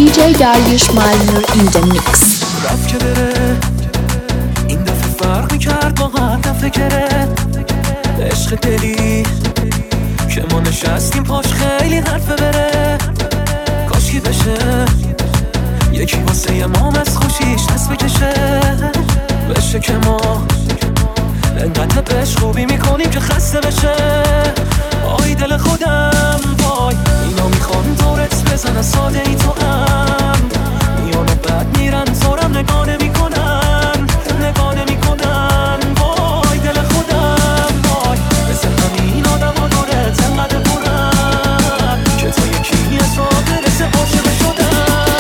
DJ Dariush Malnur in the mix. رفت که بره این دفعه فرق میکرد با هر دفعه گره عشق دلی که ما نشستیم پاش خیلی حرفه بره کاشکی بشه یکی واسه ما از خوشیش دست بکشه بشه که ما انقدر بهش خوبی میکنیم که خسته بشه آی دل خودم وای اینا میخوان دورت بزنن ساده ای تو هم میانه بد میرن زورم نگاه نمیکنن وای دل خودم وای مثل همین آدم ها دورت انقدر برن که تا یکی از را برسه عاشق شدن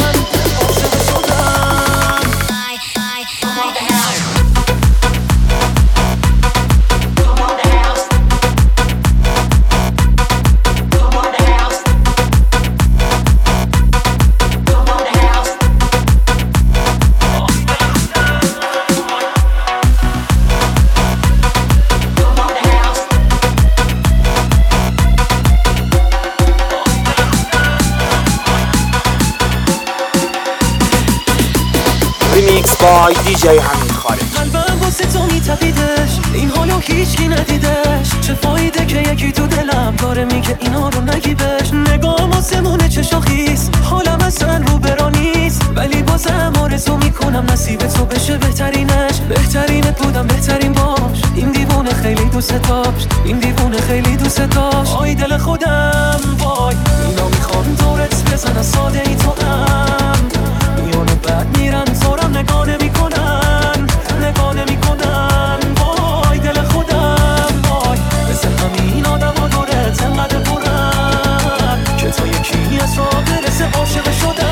ریمیکس بای دیجی حمید خارجی. قلبم واسه تو میتپیدش این حالو هیچکی ندیدش چه فایده که یکی تو دلم داره میگه اینا رو نگی بهش نگام آسمونه چه شاخیست حالم اصلا رو برا نیست ولی بازم آرزو میکنم نصیب تو بشه بهترینش بهترینت بودم بهترین باش این دیوونه خیلی دوست داشت این دیوونه خیلی دوست داشت آی دل خودم وای اینا میخوان دورت بزنن ساده ای تو هم میانه بد میرن زورم نگاه نمیکنن وای دل خودم وای مثل همین آدم ها دورت انقدر برن که تا یکی از را برسه عاشق شدن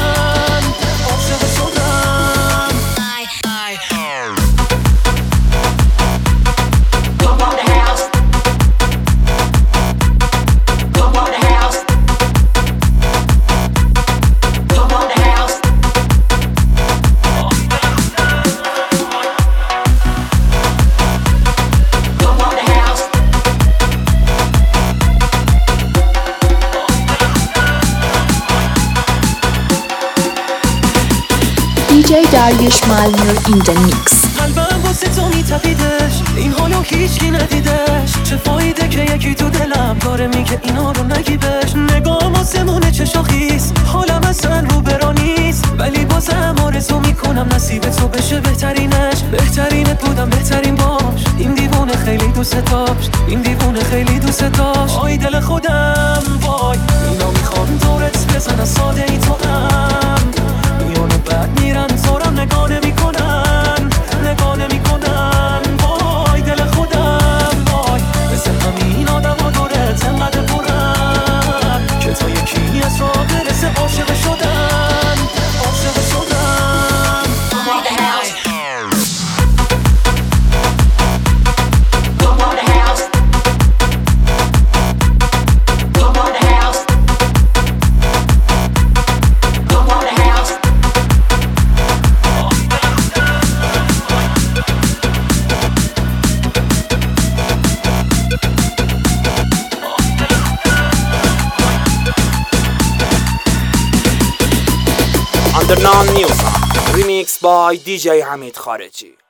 DJ Dariush Malnur in the mix. قلبم واسه تو میتپیدش این حالو هیچکی ندیدش چه فایده که یکی تو دلم داره میگه اینا رو نگی بهش نگام آسمونه چه شاخیست حالم اصلا رو برا نیست ولی بازم آرزو میکنم نصیب تو بشه بهترینش بهترینت بودم بهترین باش این دیوونه خیلی دوست داشت این دیوونه خیلی دوست داشت آی دل خودم وای اینا میخوان دورت بزنن ساده ای تو هم میانه بد میرن زورم نگاه نمیکنن وای دل خودم وای مثل همین آدم ها دورت انقدر برن که تا یکی از را برسه عاشق شدن Underground News Remix by DJ حمید خارجی.